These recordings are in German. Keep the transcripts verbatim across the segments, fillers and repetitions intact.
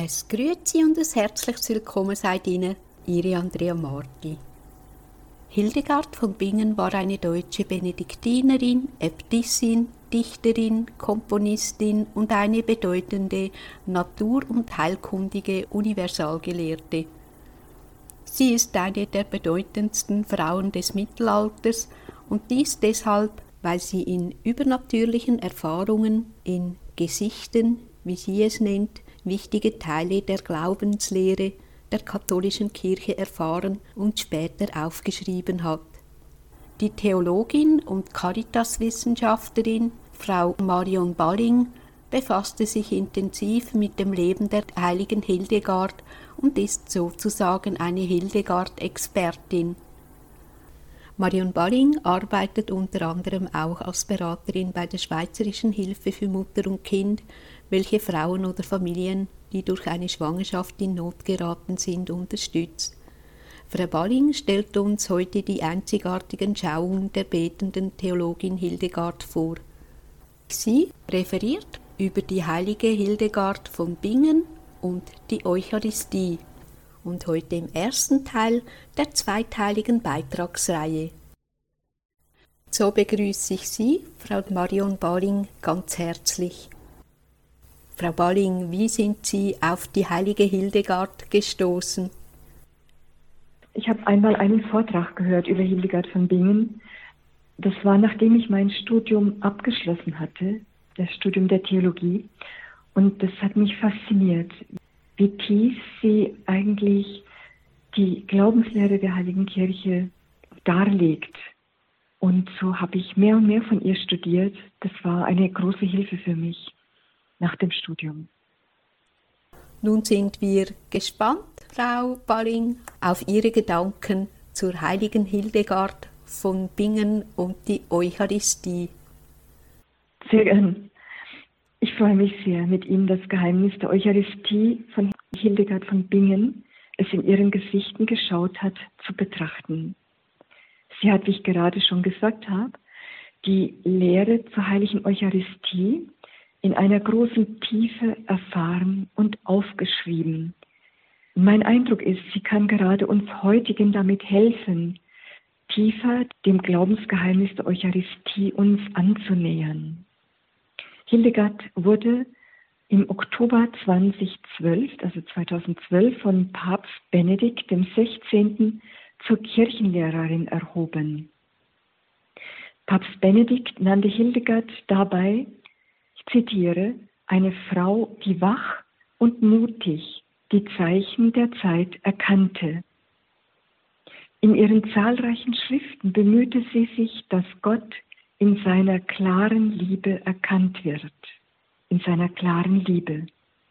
Es grüezi und ein herzliches Willkommen seid Ihnen, Ihre Andrea Marti. Hildegard von Bingen war eine deutsche Benediktinerin, Äbtissin, Dichterin, Komponistin und eine bedeutende natur- und heilkundige Universalgelehrte. Sie ist eine der bedeutendsten Frauen des Mittelalters und dies deshalb, weil sie in übernatürlichen Erfahrungen, in Gesichten, wie sie es nennt, wichtige Teile der Glaubenslehre der katholischen Kirche erfahren und später aufgeschrieben hat. Die Theologin und Caritaswissenschaftlerin Frau Marion Balling befasste sich intensiv mit dem Leben der heiligen Hildegard und ist sozusagen eine Hildegard-Expertin. Marion Balling arbeitet unter anderem auch als Beraterin bei der Schweizerischen Hilfe für Mutter und Kind, welche Frauen oder Familien, die durch eine Schwangerschaft in Not geraten sind, unterstützt. Frau Balling stellt uns heute die einzigartigen Schauungen der betenden Theologin Hildegard vor. Sie referiert über die heilige Hildegard von Bingen und die Eucharistie und heute im ersten Teil der zweiteiligen Beitragsreihe. So begrüße ich Sie, Frau Marion Balling, ganz herzlich. Frau Balling, wie sind Sie auf die heilige Hildegard gestoßen? Ich habe einmal einen Vortrag gehört über Hildegard von Bingen. Das war, nachdem ich mein Studium abgeschlossen hatte, das Studium der Theologie. Und das hat mich fasziniert, wie tief sie eigentlich die Glaubenslehre der Heiligen Kirche darlegt. Und so habe ich mehr und mehr von ihr studiert. Das war eine große Hilfe für mich nach dem Studium. Nun sind wir gespannt, Frau Balling, auf Ihre Gedanken zur heiligen Hildegard von Bingen und die Eucharistie. Sehr gern. Ich freue mich sehr, mit Ihnen das Geheimnis der Eucharistie von Hildegard von Bingen, es in ihren Gesichten geschaut hat, zu betrachten. Sie hat, wie ich gerade schon gesagt habe, die Lehre zur heiligen Eucharistie in einer großen Tiefe erfahren und aufgeschrieben. Mein Eindruck ist, sie kann gerade uns Heutigen damit helfen, tiefer dem Glaubensgeheimnis der Eucharistie uns anzunähern. Hildegard wurde im Oktober zweitausendzwölf, also zweitausendzwölf, von Papst Benedikt dem Sechzehnten zur Kirchenlehrerin erhoben. Papst Benedikt nannte Hildegard dabei, ich zitiere, eine Frau, die wach und mutig die Zeichen der Zeit erkannte. In ihren zahlreichen Schriften bemühte sie sich, dass Gott in seiner klaren Liebe erkannt wird, in seiner klaren Liebe.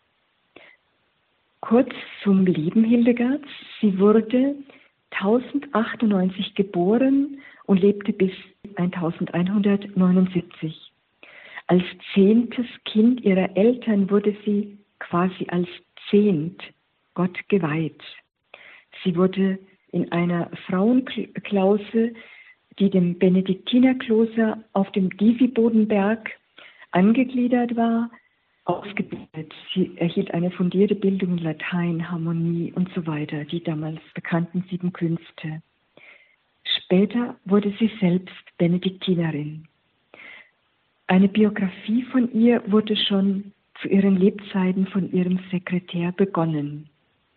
Kurz zum Leben Hildegards. Sie wurde tausendachtzig geboren und lebte bis elfhundertneunundsiebzig. Als zehntes Kind ihrer Eltern wurde sie quasi als Zehnt Gott geweiht. Sie wurde in einer Frauenklause, die dem Benediktinerkloster auf dem Divi-Bodenberg angegliedert war, ausgebildet. Sie erhielt eine fundierte Bildung in Latein, Harmonie und so weiter, die damals bekannten sieben Künste. Später wurde sie selbst Benediktinerin. Eine Biografie von ihr wurde schon zu ihren Lebzeiten von ihrem Sekretär begonnen.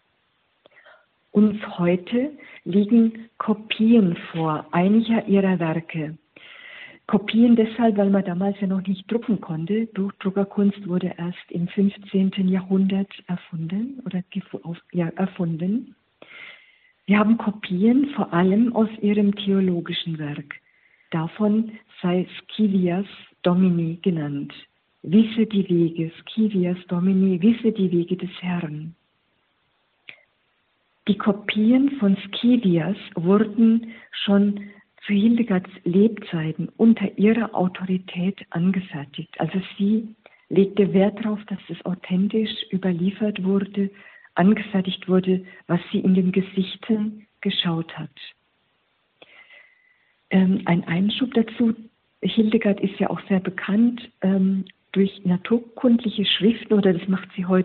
Uns heute liegen Kopien vor einiger ihrer Werke. Kopien deshalb, weil man damals ja noch nicht drucken konnte. Druckerkunst wurde erst im fünfzehnten Jahrhundert erfunden oder ja, erfunden. Wir haben Kopien vor allem aus ihrem theologischen Werk. Davon sei Scivias Domini genannt. Wisse die Wege, Scivias Domini, wisse die Wege des Herrn. Die Kopien von Scivias wurden schon zu Hildegards Lebzeiten unter ihrer Autorität angefertigt. Also sie legte Wert darauf, dass es authentisch überliefert wurde, angefertigt wurde, was sie in den Gesichtern geschaut hat. Ähm, ein Einschub dazu, Hildegard ist ja auch sehr bekannt ähm, durch naturkundliche Schriften, oder das macht sie heute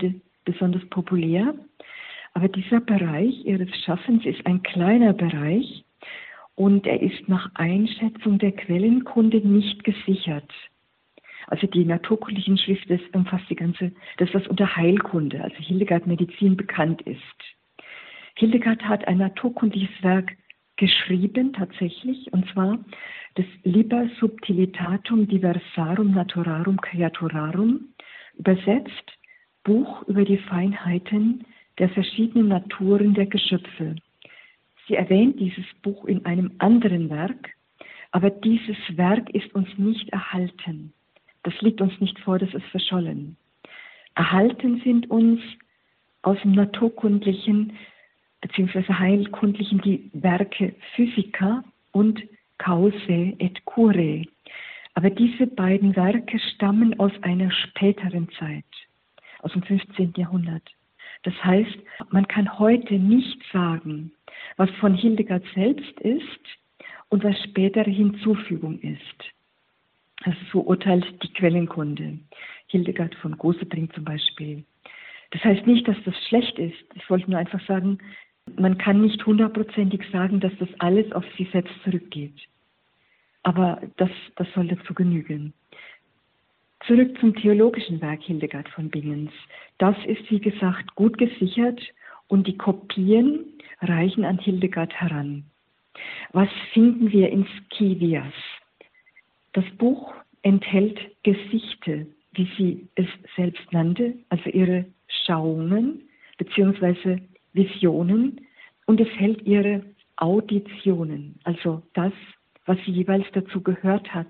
besonders populär. Aber dieser Bereich ihres Schaffens ist ein kleiner Bereich und er ist nach Einschätzung der Quellenkunde nicht gesichert. Also die naturkundlichen Schrift, das umfasst die ganze, das was unter Heilkunde, also Hildegard Medizin bekannt ist. Hildegard hat ein naturkundliches Werk geschrieben tatsächlich, und zwar das Liber Subtilitatum Diversarum Naturarum Creaturarum, übersetzt Buch über die Feinheiten der verschiedenen Naturen der Geschöpfe. Sie erwähnt dieses Buch in einem anderen Werk, aber dieses Werk ist uns nicht erhalten. Das liegt uns nicht vor, das ist verschollen. Erhalten sind uns aus dem naturkundlichen bzw. heilkundlichen die Werke Physica und Causae et Curae. Aber diese beiden Werke stammen aus einer späteren Zeit, aus dem fünfzehnten Jahrhundert. Das heißt, man kann heute nicht sagen, was von Hildegard selbst ist und was spätere Hinzufügung ist. Also so urteilt die Quellenkunde. Hildegard von Gosebring zum Beispiel. Das heißt nicht, dass das schlecht ist. Ich wollte nur einfach sagen, man kann nicht hundertprozentig sagen, dass das alles auf sie selbst zurückgeht. Aber das, das soll dazu genügen. Zurück zum theologischen Werk Hildegard von Bingens. Das ist, wie gesagt, gut gesichert und die Kopien reichen an Hildegard heran. Was finden wir in Scivias? Das Buch enthält Gesichte, wie sie es selbst nannte, also ihre Schauungen bzw. Visionen, und es hält ihre Auditionen, also das, was sie jeweils dazu gehört hat.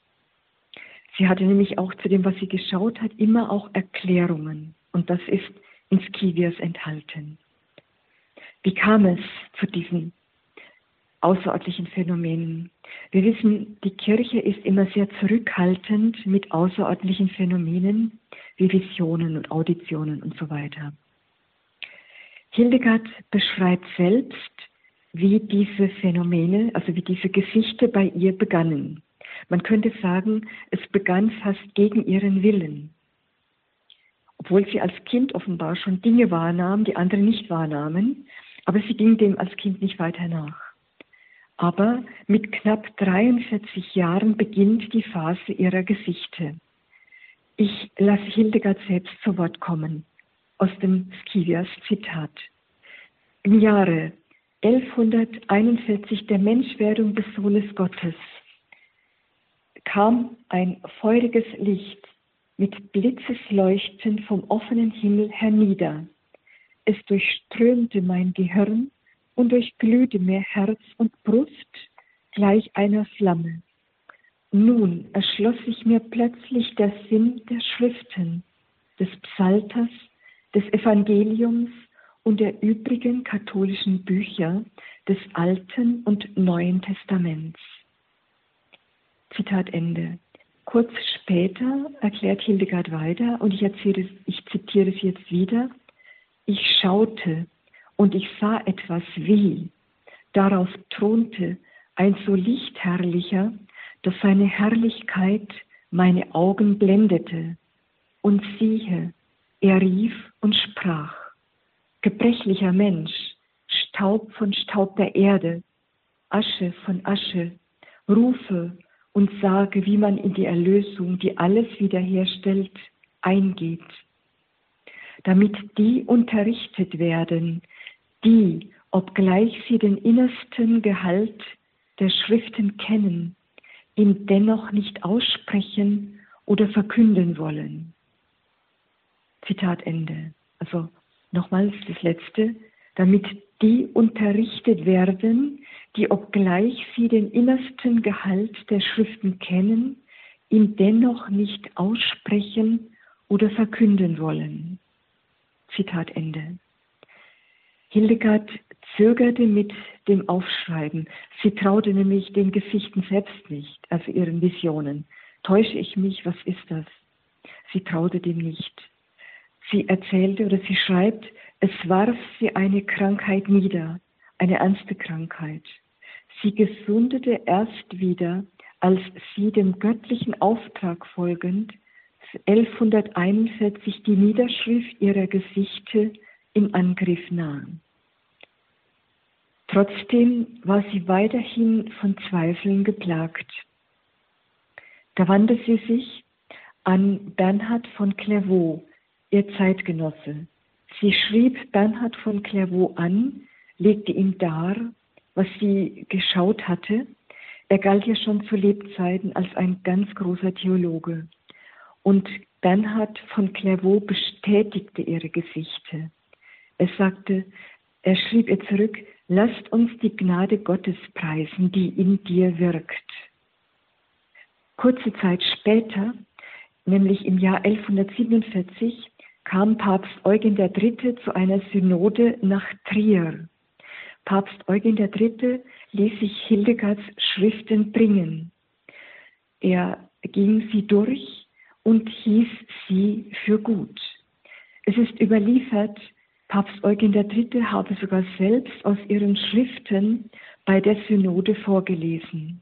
Sie hatte nämlich auch zu dem, was sie geschaut hat, immer auch Erklärungen, und das ist in Scivias enthalten. Wie kam es zu diesen außerordentlichen Phänomenen? Wir wissen, die Kirche ist immer sehr zurückhaltend mit außerordentlichen Phänomenen wie Visionen und Auditionen und so weiter. Hildegard beschreibt selbst, wie diese Phänomene, also wie diese Gesichter bei ihr begannen. Man könnte sagen, es begann fast gegen ihren Willen. Obwohl sie als Kind offenbar schon Dinge wahrnahm, die andere nicht wahrnahmen, aber sie ging dem als Kind nicht weiter nach. Aber mit knapp dreiundvierzig Jahren beginnt die Phase ihrer Gesichte. Ich lasse Hildegard selbst zu Wort kommen, aus dem Scivias Zitat. Im Jahre elfhunderteinundvierzig der Menschwerdung des Sohnes Gottes kam ein feuriges Licht mit Blitzesleuchten vom offenen Himmel hernieder. Es durchströmte mein Gehirn und durchglühte mir Herz und Brust gleich einer Flamme. Nun erschloss sich mir plötzlich der Sinn der Schriften, des Psalters, des Evangeliums und der übrigen katholischen Bücher des Alten und Neuen Testaments. Zitat Ende. Kurz später erklärt Hildegard weiter, und ich, erzähle, ich zitiere es jetzt wieder: Ich schaute und ich sah etwas wie, darauf thronte ein so lichtherrlicher, dass seine Herrlichkeit meine Augen blendete. Und siehe, er rief und sprach: Gebrechlicher Mensch, Staub von Staub der Erde, Asche von Asche, rufe und sage, wie man in die Erlösung, die alles wiederherstellt, eingeht, damit die unterrichtet werden, die, obgleich sie den innersten Gehalt der Schriften kennen, ihn dennoch nicht aussprechen oder verkünden wollen. Zitat Ende. Also nochmals das Letzte: damit die unterrichtet werden, die, obgleich sie den innersten Gehalt der Schriften kennen, ihn dennoch nicht aussprechen oder verkünden wollen. Zitat Ende. Hildegard zögerte mit dem Aufschreiben. Sie traute nämlich den Gesichten selbst nicht, also ihren Visionen. Täusche ich mich, was ist das? Sie traute dem nicht. Sie erzählte oder sie schreibt, es warf sie eine Krankheit nieder, eine ernste Krankheit. Sie gesundete erst wieder, als sie dem göttlichen Auftrag folgend elfhunderteinundvierzig die Niederschrift ihrer Gesichte im Angriff nahm. Trotzdem war sie weiterhin von Zweifeln geplagt. Da wandte sie sich an Bernhard von Clairvaux, ihr Zeitgenosse. Sie schrieb Bernhard von Clairvaux an, legte ihm dar, was sie geschaut hatte. Er galt ja schon zu Lebzeiten als ein ganz großer Theologe. Und Bernhard von Clairvaux bestätigte ihre Gesichte. Er sagte, er schrieb ihr zurück, lasst uns die Gnade Gottes preisen, die in dir wirkt. Kurze Zeit später, nämlich im Jahr elfhundertsiebenundvierzig, kam Papst Eugen der Dritte zu einer Synode nach Trier. Papst Eugen der Dritte ließ sich Hildegards Schriften bringen. Er ging sie durch und hieß sie für gut. Es ist überliefert, Papst Eugen der Dritte habe sogar selbst aus ihren Schriften bei der Synode vorgelesen.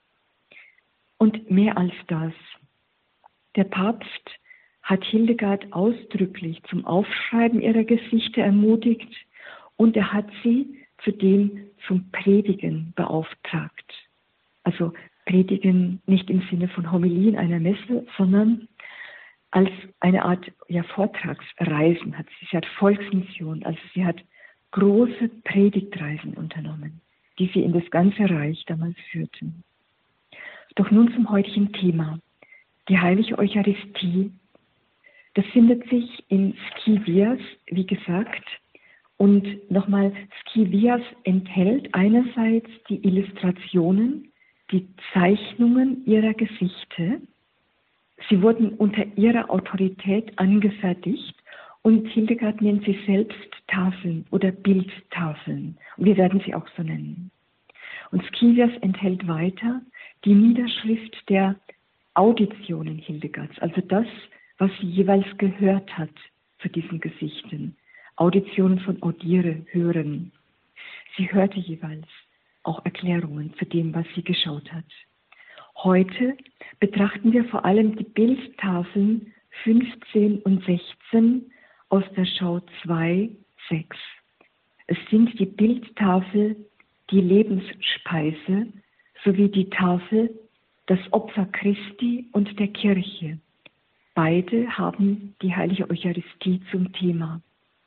Und mehr als das. Der Papst hat Hildegard ausdrücklich zum Aufschreiben ihrer Gesichter ermutigt und er hat sie zudem zum Predigen beauftragt. Also Predigen nicht im Sinne von Homilien einer Messe, sondern als eine Art ja, Vortragsreisen hat sie. Sie hat Volksmission, also sie hat große Predigtreisen unternommen, die sie in das ganze Reich damals führten. Doch nun zum heutigen Thema, die heilige Eucharistie. Das findet sich in Scivias, wie gesagt, und nochmal, Scivias enthält einerseits die Illustrationen, die Zeichnungen ihrer Gesichter. Sie wurden unter ihrer Autorität angefertigt und Hildegard nennt sie selbst Tafeln oder Bildtafeln. Und wir werden sie auch so nennen. Und Scivias enthält weiter die Niederschrift der Auditionen Hildegards, also das, was sie jeweils gehört hat zu diesen Gesichtern. Auditionen von Audiere, hören. Sie hörte jeweils auch Erklärungen zu dem, was sie geschaut hat. Heute betrachten wir vor allem die Bildtafeln fünfzehn und sechzehn aus der Schau zwei, sechs. Es sind die Bildtafel die Lebensspeise sowie die Tafel das Opfer Christi und der Kirche. Beide haben die heilige Eucharistie zum Thema.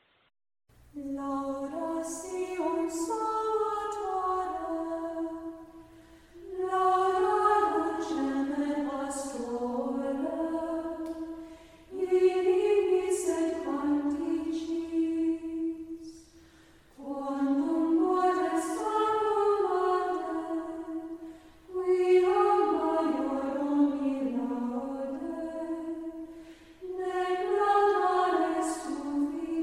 Lauda Sion Salvatore, Lauda Lucem Pastore, Irinis et Canticis, quandum modest ambulante, quia maiorum illaude, nec laudales tu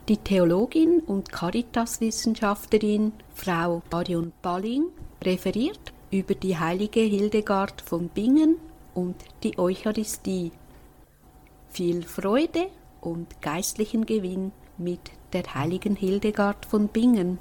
Die Theologin und Caritas-Wissenschaftlerin Frau Marion Balling referiert über die heilige Hildegard von Bingen und die Eucharistie. Viel Freude und geistlichen Gewinn mit der heiligen Hildegard von Bingen.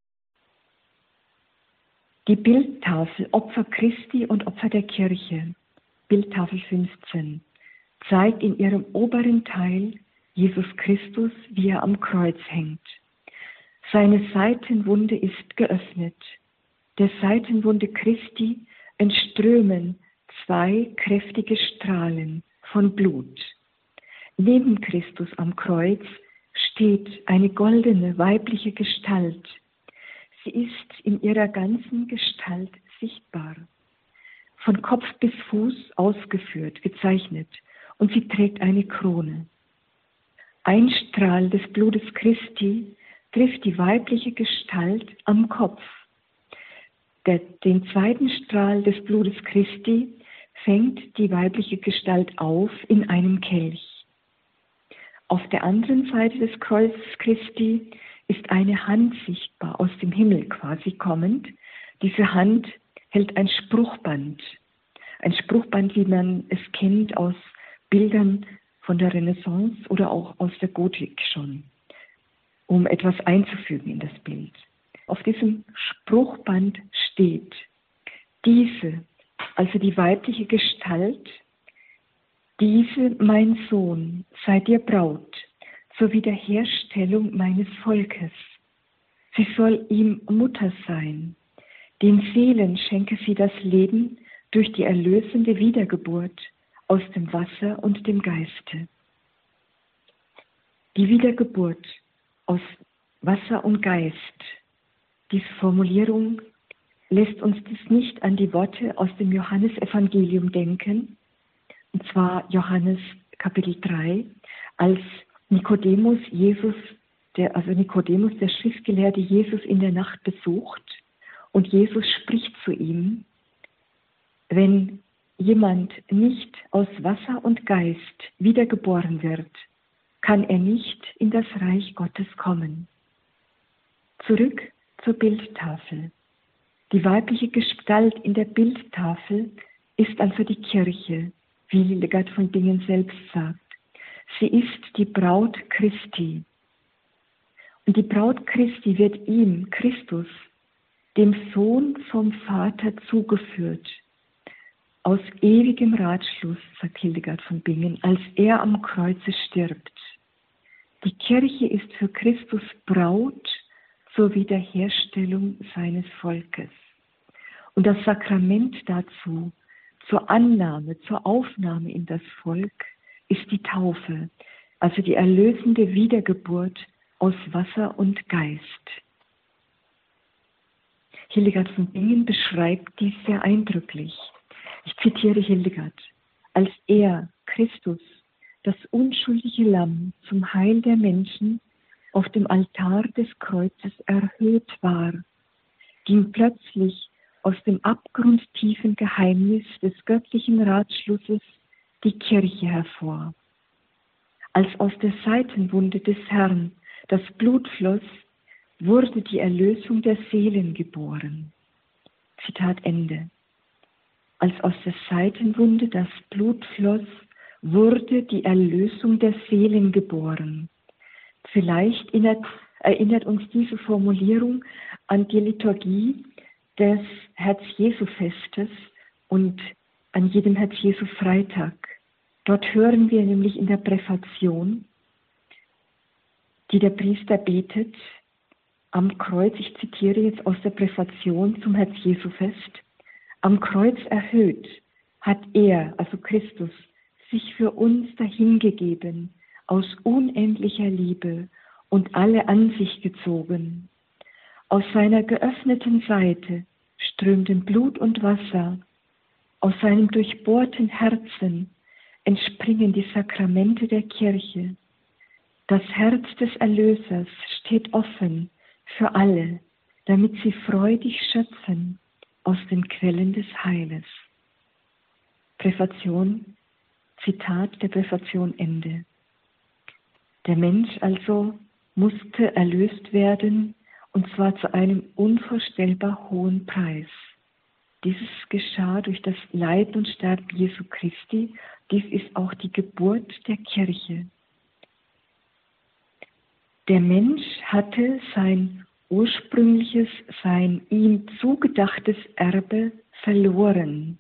Die Bildtafel Opfer Christi und Opfer der Kirche, Bildtafel fünfzehn, zeigt in ihrem oberen Teil Jesus Christus, wie er am Kreuz hängt. Seine Seitenwunde ist geöffnet. Der Seitenwunde Christi entströmen zwei kräftige Strahlen von Blut. Neben Christus am Kreuz steht eine goldene weibliche Gestalt. Sie ist in ihrer ganzen Gestalt sichtbar, von Kopf bis Fuß ausgeführt, gezeichnet, und sie trägt eine Krone. Ein Strahl des Blutes Christi trifft die weibliche Gestalt am Kopf. Der, den zweiten Strahl des Blutes Christi fängt die weibliche Gestalt auf in einem Kelch. Auf der anderen Seite des Kreuzes Christi ist eine Hand sichtbar, aus dem Himmel quasi kommend. Diese Hand hält ein Spruchband. Ein Spruchband, wie man es kennt aus Bildern von der Renaissance oder auch aus der Gotik schon, um etwas einzufügen in das Bild. Auf diesem Spruchband steht: Diese, also die weibliche Gestalt, diese, mein Sohn, sei dir Braut, zur Wiederherstellung meines Volkes. Sie soll ihm Mutter sein. Den Seelen schenke sie das Leben durch die erlösende Wiedergeburt aus dem Wasser und dem Geiste. Die Wiedergeburt aus Wasser und Geist. Diese Formulierung lässt uns das nicht an die Worte aus dem Johannesevangelium denken, und zwar Johannes Kapitel drei, als Nikodemus Jesus, der, also Nikodemus, der Schriftgelehrte, Jesus in der Nacht besucht, und Jesus spricht zu ihm: Wenn jemand nicht aus Wasser und Geist wiedergeboren wird, kann er nicht in das Reich Gottes kommen. Zurück zur Bildtafel. Die weibliche Gestalt in der Bildtafel ist also die Kirche, wie Hildegard von Bingen selbst sagt. Sie ist die Braut Christi. Und die Braut Christi wird ihm, Christus, dem Sohn vom Vater zugeführt. Aus ewigem Ratschluss, sagt Hildegard von Bingen, als er am Kreuze stirbt. Die Kirche ist für Christus Braut zur Wiederherstellung seines Volkes. Und das Sakrament dazu, zur Annahme, zur Aufnahme in das Volk, ist die Taufe, also die erlösende Wiedergeburt aus Wasser und Geist. Hildegard von Bingen beschreibt dies sehr eindrücklich. Ich zitiere Hildegard: Als er, Christus, das unschuldige Lamm zum Heil der Menschen auf dem Altar des Kreuzes erhöht war, ging plötzlich aus dem abgrundtiefen Geheimnis des göttlichen Ratschlusses die Kirche hervor. Als aus der Seitenwunde des Herrn das Blut floss, wurde die Erlösung der Seelen geboren. Zitat Ende. Als aus der Seitenwunde das Blut floss, wurde die Erlösung der Seelen geboren. Vielleicht erinnert, erinnert uns diese Formulierung an die Liturgie des Herz-Jesu-Festes und an jedem Herz-Jesu-Freitag. Dort hören wir nämlich in der Präfation, die der Priester betet, am Kreuz, ich zitiere jetzt aus der Präfation zum Herz-Jesu-Fest: Am Kreuz erhöht hat er, also Christus, sich für uns dahingegeben, aus unendlicher Liebe und alle an sich gezogen. Aus seiner geöffneten Seite strömten Blut und Wasser, aus seinem durchbohrten Herzen entspringen die Sakramente der Kirche. Das Herz des Erlösers steht offen für alle, damit sie freudig schöpfen aus den Quellen des Heiles. Präfation, Zitat der Präfation Ende. Der Mensch also musste erlöst werden, und zwar zu einem unvorstellbar hohen Preis. Dieses geschah durch das Leiden und Sterben Jesu Christi. Dies ist auch die Geburt der Kirche. Der Mensch hatte sein ursprüngliches, sein ihm zugedachtes Erbe verloren.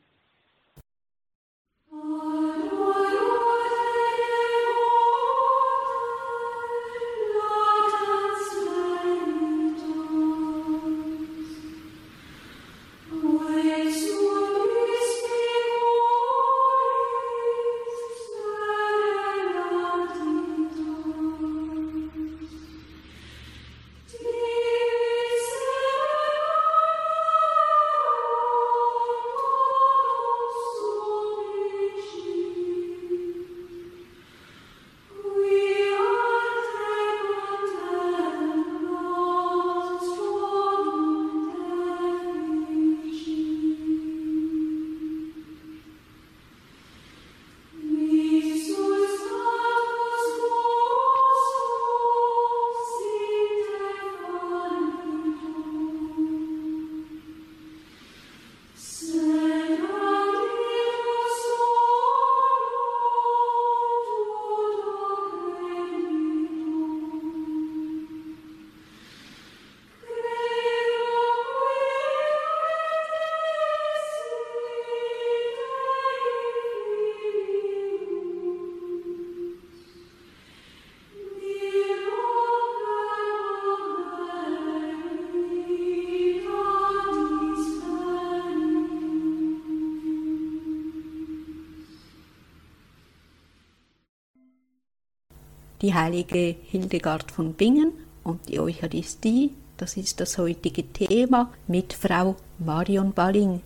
Die heilige Hildegard von Bingen und die Eucharistie, das ist das heutige Thema mit Frau Marion Balling.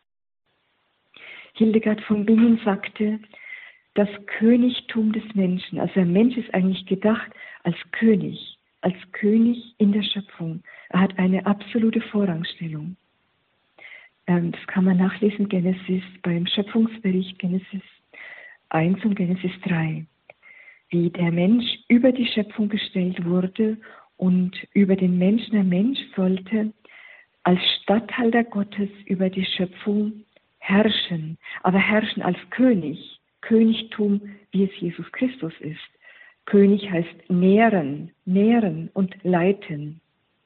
Hildegard von Bingen sagte, das Königtum des Menschen, also der Mensch ist eigentlich gedacht als König, als König in der Schöpfung. Er hat eine absolute Vorrangstellung. Das kann man nachlesen, Genesis, beim Schöpfungsbericht Genesis eins und Genesis drei. Wie der Mensch über die Schöpfung gestellt wurde und über den Menschen. Der Mensch sollte als Statthalter Gottes über die Schöpfung herrschen, aber herrschen als König, Königtum, wie es Jesus Christus ist. König heißt nähren, nähren und leiten.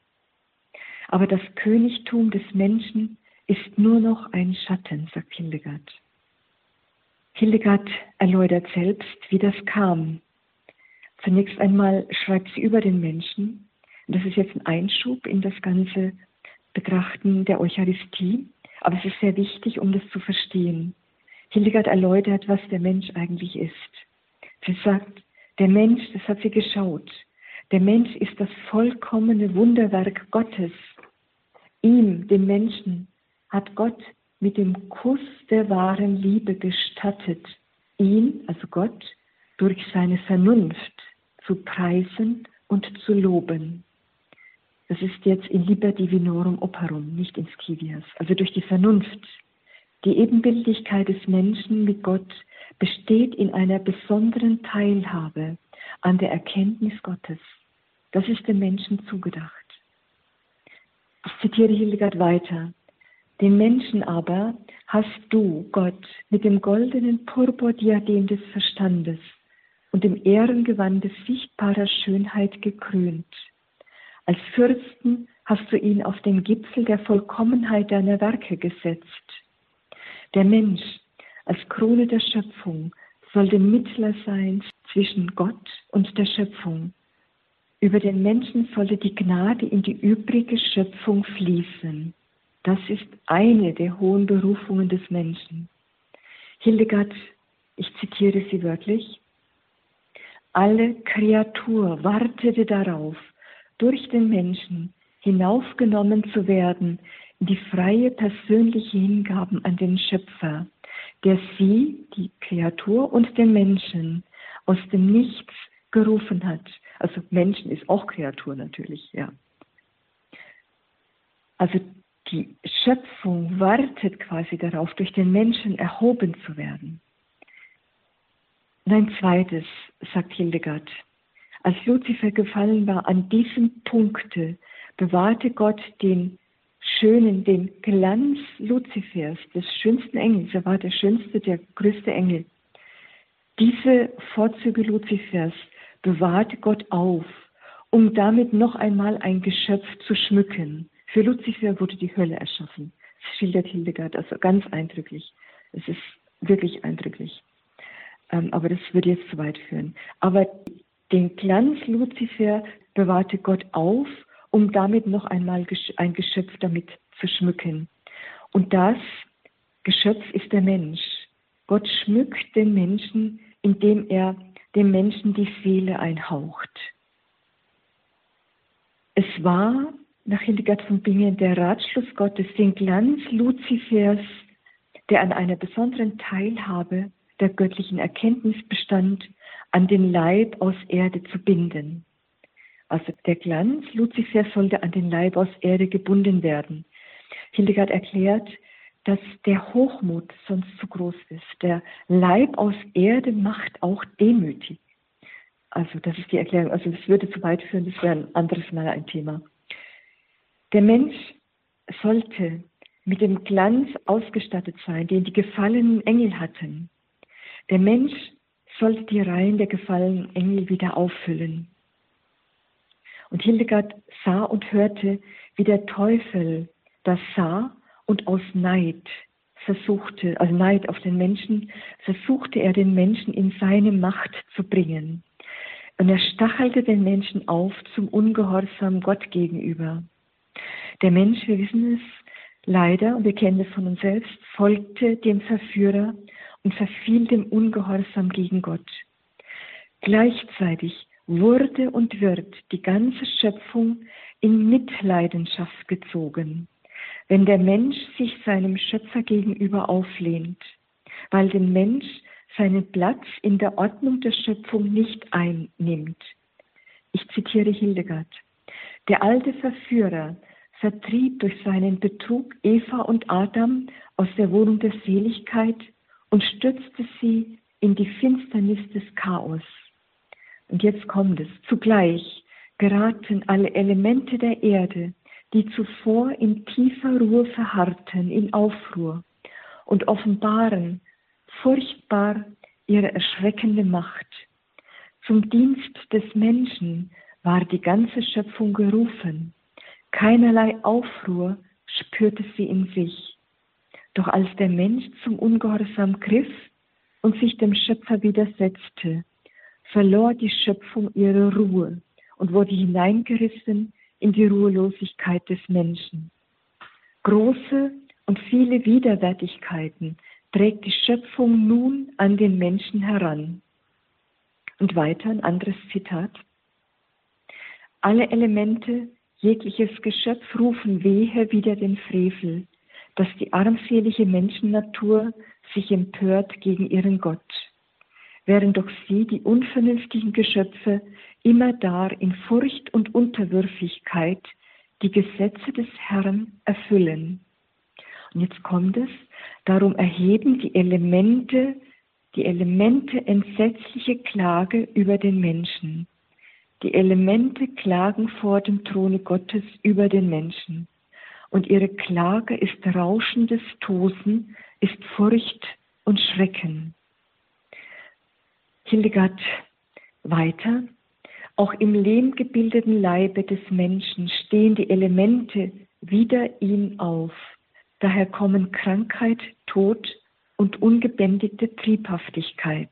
Aber das Königtum des Menschen ist nur noch ein Schatten, sagt Hildegard. Hildegard erläutert selbst, wie das kam. Zunächst einmal schreibt sie über den Menschen, und das ist jetzt ein Einschub in das ganze Betrachten der Eucharistie, aber es ist sehr wichtig, um das zu verstehen. Hildegard erläutert, was der Mensch eigentlich ist. Sie sagt, der Mensch, das hat sie geschaut, der Mensch ist das vollkommene Wunderwerk Gottes. Ihm, dem Menschen, hat Gott mit dem Kuss der wahren Liebe gestattet, ihn, also Gott, durch seine Vernunft zu preisen und zu loben. Das ist jetzt in Liber Divinorum Operum, nicht in Scivias. Also durch die Vernunft. Die Ebenbildlichkeit des Menschen mit Gott besteht in einer besonderen Teilhabe an der Erkenntnis Gottes. Das ist dem Menschen zugedacht. Ich zitiere Hildegard weiter. Den Menschen aber hast du, Gott, mit dem goldenen Purpurdiadem des Verstandes und dem Ehrengewand sichtbarer Schönheit gekrönt. Als Fürsten hast du ihn auf den Gipfel der Vollkommenheit deiner Werke gesetzt. Der Mensch als Krone der Schöpfung soll der Mittler sein zwischen Gott und der Schöpfung. Über den Menschen solle die Gnade in die übrige Schöpfung fließen. Das ist eine der hohen Berufungen des Menschen. Hildegard, ich zitiere sie wörtlich, alle Kreatur wartete darauf, durch den Menschen hinaufgenommen zu werden in die freie persönliche Hingabe an den Schöpfer, der sie, die Kreatur und den Menschen, aus dem Nichts gerufen hat. Also Menschen ist auch Kreatur natürlich, ja. Also die Schöpfung wartet quasi darauf, durch den Menschen erhoben zu werden. Und ein zweites, sagt Hildegard, Als Luzifer gefallen war, an diesem Punkte bewahrte Gott den schönen, den Glanz Luzifers, des schönsten Engels. Er war der schönste, der größte Engel. Diese Vorzüge Luzifers bewahrte Gott auf, um damit noch einmal ein Geschöpf zu schmücken. Für Luzifer wurde die Hölle erschaffen. Das schildert Hildegard also ganz eindrücklich. Es ist wirklich eindrücklich. Ähm, aber das würde jetzt zu weit führen. Aber den Glanz Luzifer bewahrte Gott auf, um damit noch einmal ein Geschöpf damit zu schmücken. Und das Geschöpf ist der Mensch. Gott schmückt den Menschen, indem er dem Menschen die Seele einhaucht. Es war, nach Hildegard von Bingen, der Ratschluss Gottes, den Glanz Luzifers, der an einer besonderen Teilhabe der göttlichen Erkenntnis bestand, an den Leib aus Erde zu binden. Also der Glanz Luzifers sollte an den Leib aus Erde gebunden werden. Hildegard erklärt, dass der Hochmut sonst zu groß ist. Der Leib aus Erde macht auch demütig. Also das ist die Erklärung. Also das würde zu weit führen, das wäre ein anderes Mal ein Thema. Der Mensch sollte mit dem Glanz ausgestattet sein, den die gefallenen Engel hatten. Der Mensch sollte die Reihen der gefallenen Engel wieder auffüllen. Und Hildegard sah und hörte, wie der Teufel das sah und aus Neid versuchte, also Neid auf den Menschen, versuchte er den Menschen in seine Macht zu bringen. Und er stachelte den Menschen auf zum Ungehorsam Gott gegenüber. Der Mensch, wir wissen es leider, und wir kennen es von uns selbst, folgte dem Verführer und verfiel dem Ungehorsam gegen Gott. Gleichzeitig wurde und wird die ganze Schöpfung in Mitleidenschaft gezogen, wenn der Mensch sich seinem Schöpfer gegenüber auflehnt, weil der Mensch seinen Platz in der Ordnung der Schöpfung nicht einnimmt. Ich zitiere Hildegard. Der alte Verführer vertrieb durch seinen Betrug Eva und Adam aus der Wohnung der Seligkeit und stürzte sie in die Finsternis des Chaos. Und jetzt kommt es. Zugleich geraten alle Elemente der Erde, die zuvor in tiefer Ruhe verharrten, in Aufruhr und offenbaren furchtbar ihre erschreckende Macht. Zum Dienst des Menschen war die ganze Schöpfung gerufen. Keinerlei Aufruhr spürte sie in sich. Doch als der Mensch zum Ungehorsam griff und sich dem Schöpfer widersetzte, verlor die Schöpfung ihre Ruhe und wurde hineingerissen in die Ruhelosigkeit des Menschen. Große und viele Widerwärtigkeiten trägt die Schöpfung nun an den Menschen heran. Und weiter ein anderes Zitat. Alle Elemente, jegliches Geschöpf rufen wehe wider den Frevel, dass die armselige Menschennatur sich empört gegen ihren Gott, während doch sie, die unvernünftigen Geschöpfe, immerdar in Furcht und Unterwürfigkeit die Gesetze des Herrn erfüllen. Und jetzt kommt es, darum erheben die Elemente, die Elemente entsetzliche Klage über den Menschen. Die Elemente klagen vor dem Throne Gottes über den Menschen. Und ihre Klage ist rauschendes Tosen, ist Furcht und Schrecken. Hildegard weiter. Auch im lehmgebildeten Leibe des Menschen stehen die Elemente wider ihn auf. Daher kommen Krankheit, Tod und ungebändigte Triebhaftigkeit.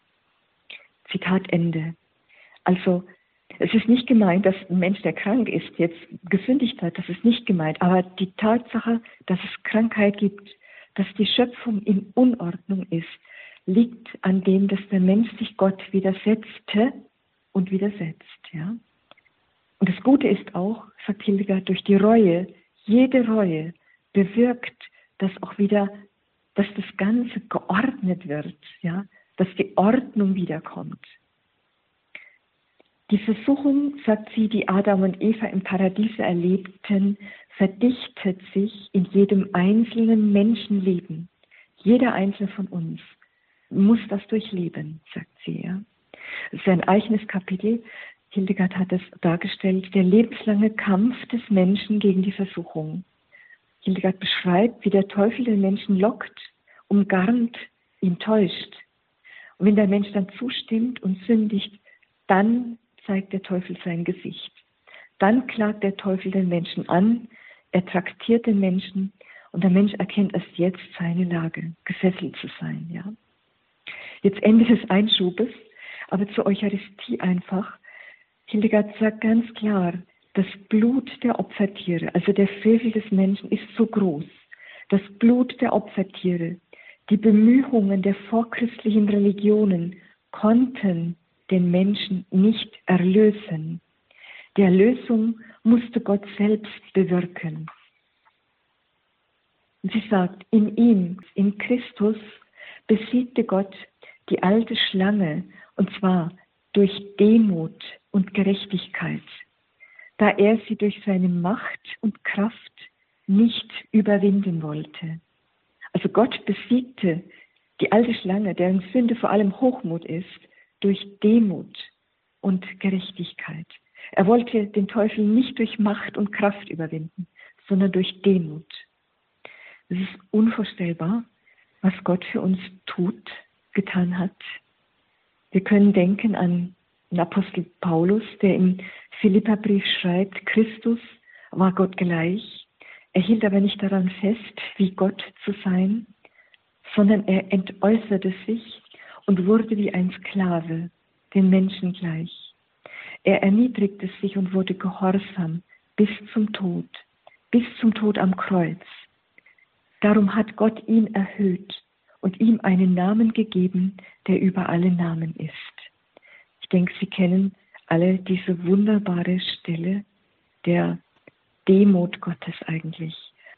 Zitat Ende. Also es ist nicht gemeint, dass ein Mensch, der krank ist, jetzt gesündigt hat. Das ist nicht gemeint. Aber die Tatsache, dass es Krankheit gibt, dass die Schöpfung in Unordnung ist, liegt an dem, dass der Mensch sich Gott widersetzte und widersetzt. Ja? Und das Gute ist auch, sagt Hildegard, durch die Reue, jede Reue bewirkt, dass auch wieder, dass das Ganze geordnet wird, ja? Dass die Ordnung wiederkommt. Die Versuchung, sagt sie, die Adam und Eva im Paradies erlebten, verdichtet sich in jedem einzelnen Menschenleben. Jeder einzelne von uns muss das durchleben, sagt sie. Ja. Das ist ein eigenes Kapitel. Hildegard hat es dargestellt, der lebenslange Kampf des Menschen gegen die Versuchung. Hildegard beschreibt, wie der Teufel den Menschen lockt, umgarnt, ihn täuscht. Und wenn der Mensch dann zustimmt und sündigt, dann zeigt der Teufel sein Gesicht. Dann klagt der Teufel den Menschen an, er traktiert den Menschen und der Mensch erkennt erst jetzt seine Lage, gefesselt zu sein. Ja. Jetzt Ende des Einschubes, aber zur Eucharistie einfach. Hildegard sagt ganz klar, das Blut der Opfertiere, also der Frevel des Menschen, ist so groß. Das Blut der Opfertiere, die Bemühungen der vorchristlichen Religionen konnten den Menschen nicht erlösen. Die Erlösung musste Gott selbst bewirken. Und sie sagt, in ihm, in Christus, besiegte Gott die alte Schlange, und zwar durch Demut und Gerechtigkeit, da er sie durch seine Macht und Kraft nicht überwinden wollte. Also Gott besiegte die alte Schlange, deren Sünde vor allem Hochmut ist, durch Demut und Gerechtigkeit. Er wollte den Teufel nicht durch Macht und Kraft überwinden, sondern durch Demut. Es ist unvorstellbar, was Gott für uns tut, getan hat. Wir können denken an den Apostel Paulus, der im Philipperbrief schreibt, Christus war Gott gleich. Er hielt aber nicht daran fest, wie Gott zu sein, sondern er entäußerte sich und wurde wie ein Sklave, den Menschen gleich. Er erniedrigte sich und wurde gehorsam bis zum Tod, bis zum Tod am Kreuz. Darum hat Gott ihn erhöht und ihm einen Namen gegeben, der über alle Namen ist. Ich denke, Sie kennen alle diese wunderbare Stelle der Demut Gottes eigentlich.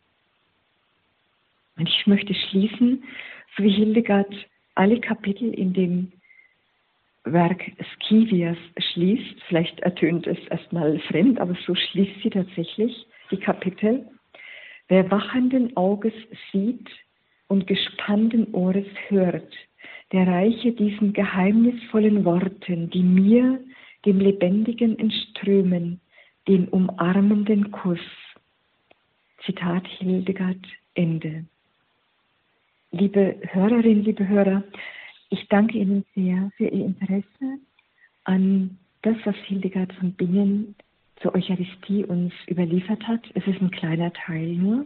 Und ich möchte schließen, so wie Hildegard alle Kapitel in dem Werk Scivias schließt. Vielleicht ertönt es erstmal fremd, aber so schließt sie tatsächlich die Kapitel. Wer wachenden Auges sieht und gespannten Ohres hört, der reiche diesen geheimnisvollen Worten, die mir, dem Lebendigen, entströmen, den umarmenden Kuss. Zitat Hildegard, Ende. Liebe Hörerinnen, liebe Hörer, ich danke Ihnen sehr für Ihr Interesse an das, was Hildegard von Bingen zur Eucharistie uns überliefert hat. Es ist ein kleiner Teil nur.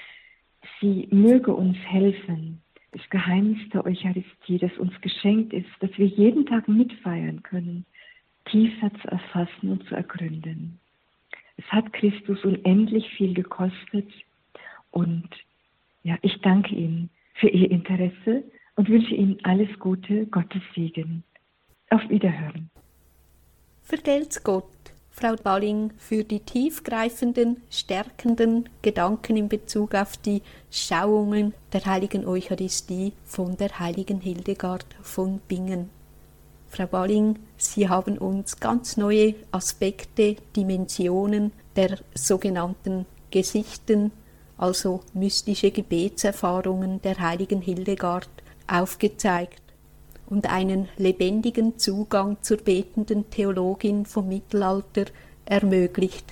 Sie möge uns helfen, das Geheimnis der Eucharistie, das uns geschenkt ist, dass wir jeden Tag mitfeiern können, tiefer zu erfassen und zu ergründen. Es hat Christus unendlich viel gekostet und ja, ich danke Ihnen für Ihr Interesse und wünsche Ihnen alles Gute, Gottes Segen. Auf Wiederhören. Vergelt's Gott, Frau Balling, für die tiefgreifenden, stärkenden Gedanken in Bezug auf die Schauungen der heiligen Eucharistie von der heiligen Hildegard von Bingen. Frau Balling, Sie haben uns ganz neue Aspekte, Dimensionen der sogenannten Gesichten, also mystische Gebetserfahrungen der heiligen Hildegard, aufgezeigt und einen lebendigen Zugang zur betenden Theologin vom Mittelalter ermöglicht.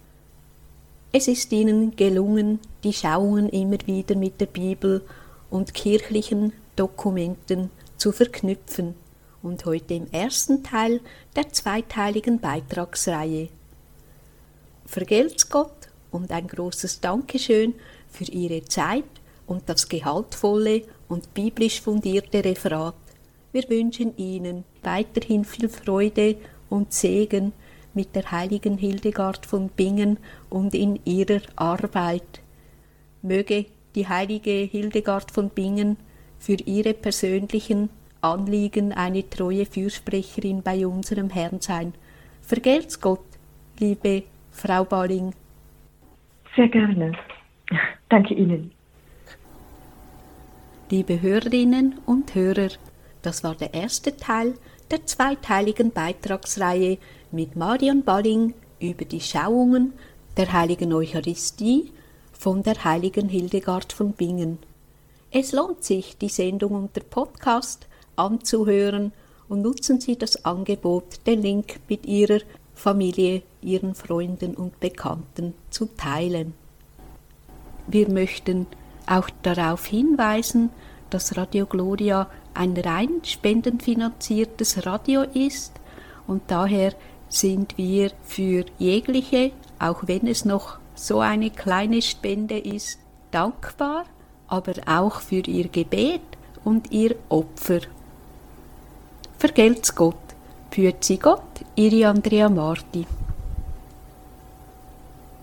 Es ist Ihnen gelungen, die Schauungen immer wieder mit der Bibel und kirchlichen Dokumenten zu verknüpfen und heute im ersten Teil der zweiteiligen Beitragsreihe. Vergelt's Gott und ein großes Dankeschön für Ihre Zeit und das gehaltvolle und biblisch fundierte Referat. Wir wünschen Ihnen weiterhin viel Freude und Segen mit der heiligen Hildegard von Bingen und in ihrer Arbeit. Möge die heilige Hildegard von Bingen für ihre persönlichen Anliegen eine treue Fürsprecherin bei unserem Herrn sein. Vergelt's Gott, liebe Frau Balling. Sehr gerne. Danke Ihnen. Liebe Hörerinnen und Hörer, das war der erste Teil der zweiteiligen Beitragsreihe mit Marion Balling über die Schauungen der heiligen Eucharistie von der heiligen Hildegard von Bingen. Es lohnt sich, die Sendung und der Podcast anzuhören und nutzen Sie das Angebot, den Link mit Ihrer Familie, ihren Freunden und Bekannten zu teilen. Wir möchten auch darauf hinweisen, dass Radio Gloria ein rein spendenfinanziertes Radio ist und daher sind wir für jegliche, auch wenn es noch so eine kleine Spende ist, dankbar, aber auch für ihr Gebet und ihr Opfer. Vergelt's Gott, pfützi Gott, Ihre Andrea Marti.